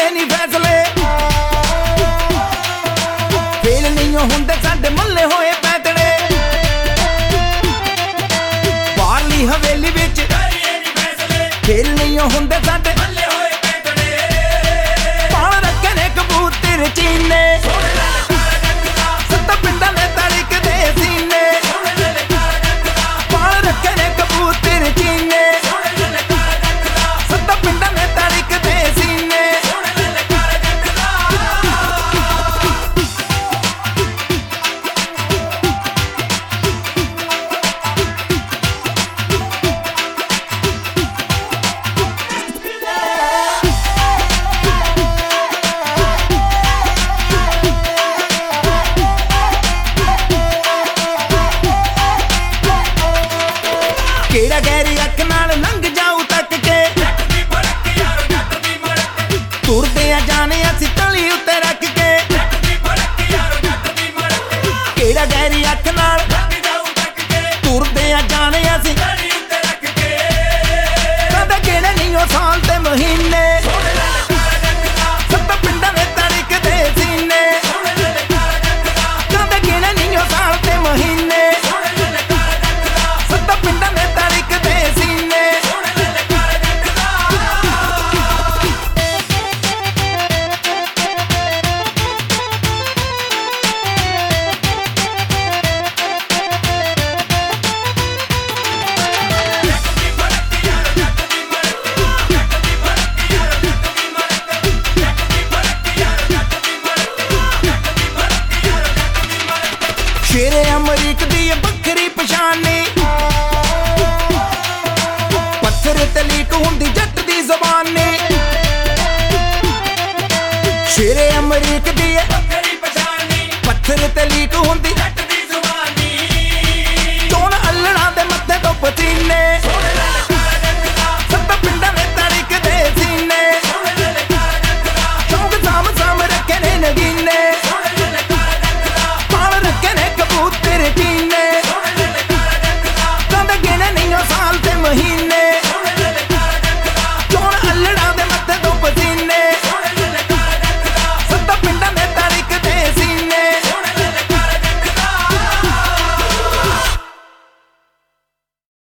ਕਰੀਏ ਨੀ फैसले फेल नहीं हुंदे साडे मल्ले होए पैतड़े बाहरली हवेली विच करिए नी फैसले फेल नहीं हुंदे साडे मल्ले होए पैतड़े पाल रखे ने कबूतर चीने सत्ता पिंडां ने तड़कदे सीने पाल रखे ने कबूतर चीने सत्ता पिंडां ने तड़कदे सीने केड़ा गहरी अख नाल लंघ जाऊ तक के तुरदे आ जाने असी तली उत्ते रख के केड़ा गहरी अख नाल तुरदे आ जाने असी कदे केड़े नहीं ओ साल ते महीने सत्ता पिंडां ने तड़कदे सीने कदे केड़े नहीं ओ साल ते महीने सत्ता पिंडां ने तड़कदे सीने शेरे अमरीक दी बखरी पछानी पत्थर ते लीक हुंदी जट दी ज़बानी शेरे अमरीक दी बखरी पछानी पत्थर ते लीक हुंदी जट दी ज़बानी चोन अल्लड़ा दे मत्थे तो पसीने सत्ता पिंडां ने तड़कदे सीने शौक साम साम रखे ने नगीने पाल रखे ने कबूतर चीने कदे गिने नहीं ओ साल ते महीने